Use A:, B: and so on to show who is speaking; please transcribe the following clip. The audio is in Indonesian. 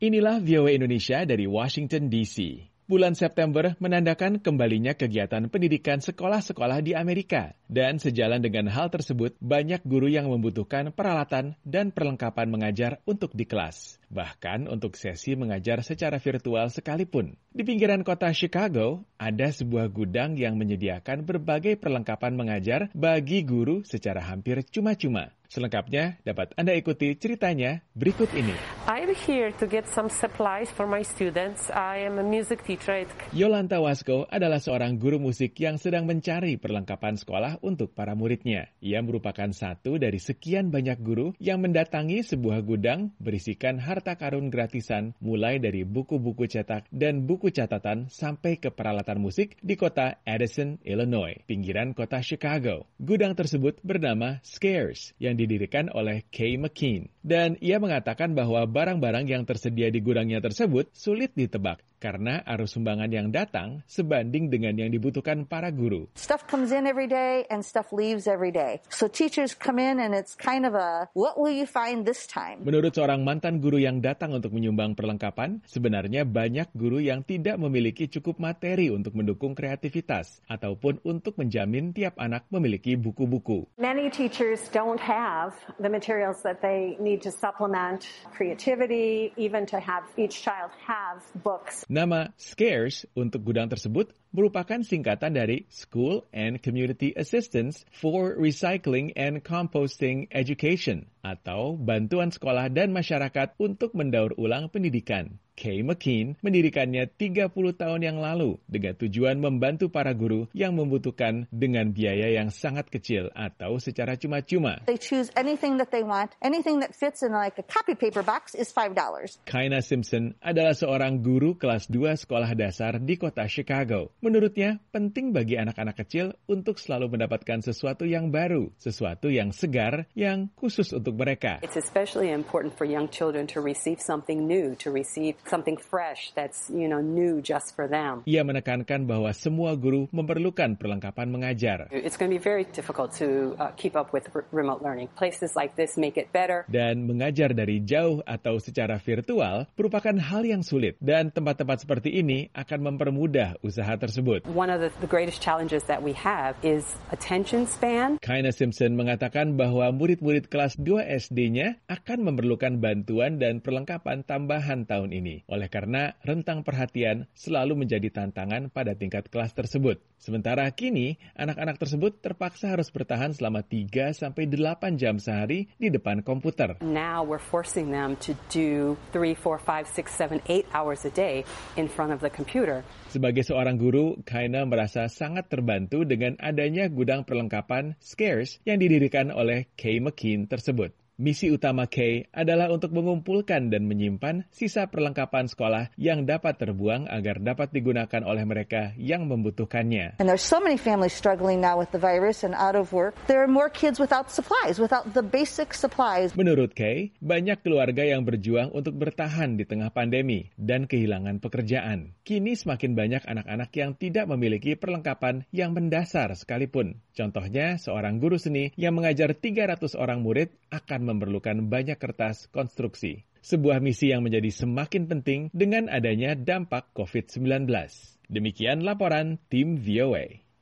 A: Inilah VOA Indonesia dari Washington DC. Bulan September menandakan kembalinya kegiatan pendidikan sekolah-sekolah di Amerika. Dan sejalan dengan hal tersebut, banyak guru yang membutuhkan peralatan dan perlengkapan mengajar untuk di kelas. Bahkan untuk sesi mengajar secara virtual sekalipun. Di pinggiran kota Chicago, ada sebuah gudang yang menyediakan berbagai perlengkapan mengajar bagi guru secara hampir cuma-cuma. Selengkapnya dapat Anda ikuti ceritanya berikut ini.
B: I'm here to get some supplies for my students. I am a music teacher.
A: Yolanta Wasko adalah seorang guru musik yang sedang mencari perlengkapan sekolah untuk para muridnya. Ia merupakan satu dari sekian banyak guru yang mendatangi sebuah gudang berisikan harta karun gratisan mulai dari buku-buku cetak dan buku catatan sampai ke peralatan musik di kota Addison, Illinois, pinggiran kota Chicago. Gudang tersebut bernama Scares yang didirikan oleh Kay McKean. Dan ia mengatakan bahwa barang-barang yang tersedia di gudangnya tersebut sulit ditebak karena arus sumbangan yang datang sebanding dengan yang dibutuhkan para guru.
C: Stuff comes in every day and stuff leaves every day. So teachers come in and it's kind of a, what will you find this time?
A: Menurut seorang mantan guru yang datang untuk menyumbang perlengkapan, sebenarnya banyak guru yang tidak memiliki cukup materi untuk mendukung kreativitas ataupun untuk menjamin tiap anak memiliki buku-buku.
D: Many teachers don't have the materials that they need to supplement creativity, even to have each child have books.
A: Nama SCARES untuk gudang tersebut merupakan singkatan dari School and Community Assistance for Recycling and Composting Education atau Bantuan Sekolah dan Masyarakat untuk Mendaur Ulang Pendidikan. Kay McKean mendirikannya 30 tahun yang lalu dengan tujuan membantu para guru yang membutuhkan dengan biaya yang sangat kecil atau secara cuma-cuma.
C: They choose anything that they want. Anything that fits in like a copy paper box is $5.
A: Kaina Simpson adalah seorang guru kelas 2 sekolah dasar di kota Chicago. Menurutnya, penting bagi anak-anak kecil untuk selalu mendapatkan sesuatu yang baru, sesuatu yang segar, yang khusus untuk mereka.
E: It's especially important for young children to receive something new, to receive something fresh that's, new just for them.
A: Ia menekankan bahwa semua guru memerlukan perlengkapan mengajar.
E: It's going to be very difficult to keep up with remote learning. Places like this make it better.
A: Dan mengajar dari jauh atau secara virtual merupakan hal yang sulit dan tempat-tempat seperti ini akan mempermudah usaha tersebut.
E: One of the greatest challenges that we have is attention span.
A: Kaina Simpson mengatakan bahwa murid-murid kelas 2 SD-nya akan memerlukan bantuan dan perlengkapan tambahan tahun ini. Oleh karena rentang perhatian selalu menjadi tantangan pada tingkat kelas tersebut. Sementara kini, anak-anak tersebut terpaksa harus bertahan selama 3-8 jam sehari di depan komputer.
E: Now we're forcing them to do 3, 4, 5, 6, 7, 8 hours a day in front of the computer.
A: Sebagai seorang guru, Kaina merasa sangat terbantu dengan adanya gudang perlengkapan SCARES yang didirikan oleh Kay McKean tersebut. Misi utama Kay adalah untuk mengumpulkan dan menyimpan sisa perlengkapan sekolah yang dapat terbuang agar dapat digunakan oleh mereka yang membutuhkannya.
C: And there's so many families struggling now with the virus and out of work. There are more kids without supplies, without the basic supplies.
A: Menurut Kay, banyak keluarga yang berjuang untuk bertahan di tengah pandemi dan kehilangan pekerjaan. Kini semakin banyak anak-anak yang tidak memiliki perlengkapan yang mendasar sekalipun. Contohnya, seorang guru seni yang mengajar 300 orang murid akan memerlukan banyak kertas konstruksi. Sebuah misi yang menjadi semakin penting dengan adanya dampak COVID-19. Demikian laporan tim VOA.